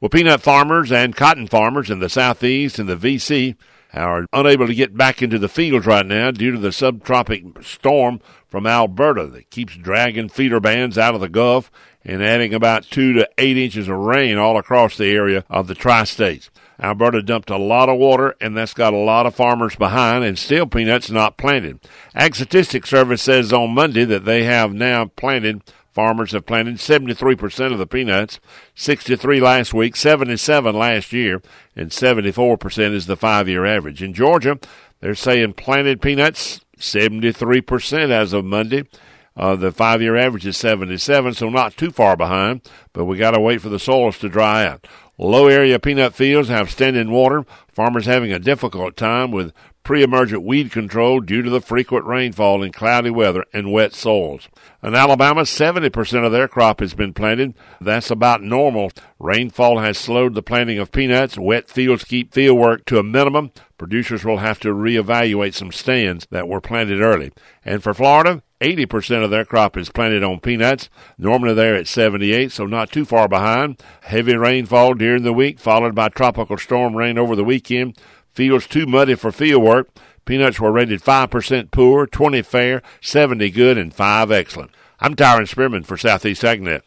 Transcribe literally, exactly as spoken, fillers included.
Well, peanut farmers and cotton farmers in the Southeast and the V C are unable to get back into the fields right now due to the subtropic storm from Alberta that keeps dragging feeder bands out of the Gulf and adding about two to eight inches of rain all across the area of the tri-states. Alberta dumped a lot of water, and that's got a lot of farmers behind, and still peanuts not planted. Ag Statistics Service says on Monday that they have now planted, farmers have planted seventy-three percent of the peanuts, sixty-three last week, seventy-seven last year, and seventy-four percent is the five-year average. In Georgia, they're saying planted peanuts, seventy-three percent as of Monday. Uh, the five-year average is seventy-seven, so not too far behind, but we got to wait for the soils to dry out. Low-area peanut fields have standing water. Farmers having a difficult time with pre-emergent weed control due to the frequent rainfall in cloudy weather and wet soils. In Alabama, seventy percent of their crop has been planted. That's about normal. Rainfall has slowed the planting of peanuts. Wet fields keep field work to a minimum. Producers will have to reevaluate some stands that were planted early. And for Florida, eighty percent of their crop is planted on peanuts. Normally they're at seventy-eight, so not too far behind. Heavy rainfall during the week, followed by tropical storm rain over the weekend. Fields too muddy for field work. Peanuts were rated five percent poor, twenty fair, seventy good, and five excellent. I'm Tyron Spearman for Southeast AgNet.